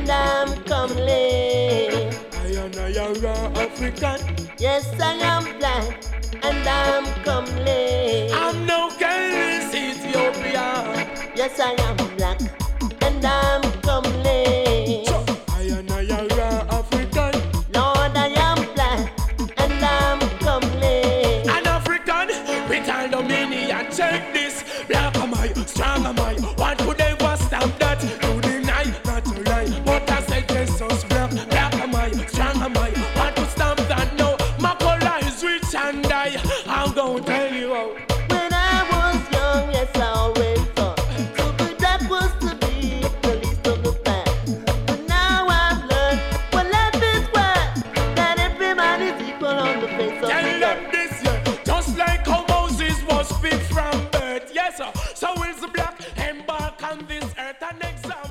and I'm comely. I am African. Yes, I am black and I'm comely. I'm no careless Ethiopia. Yes, I am black and I'm comely. So, I am African. Lord, I am black and I'm comely. An African with all dominion. Check this. Black am I, strong am I. One could ever stop that. You deny, not to lie. But I said Jesus black. Black am I, strong am I. One to stop that. No, my color is rich and I'm gonna tell you how. When I was young, yes, I always thought to be black was to be the least of the pack. But now I've learned what life is worth, that every man is equal on the face of the Tell them earth. this, yeah. Just like how Moses was fit from birth. Yes, sir. So is the black embark on this earth and exile.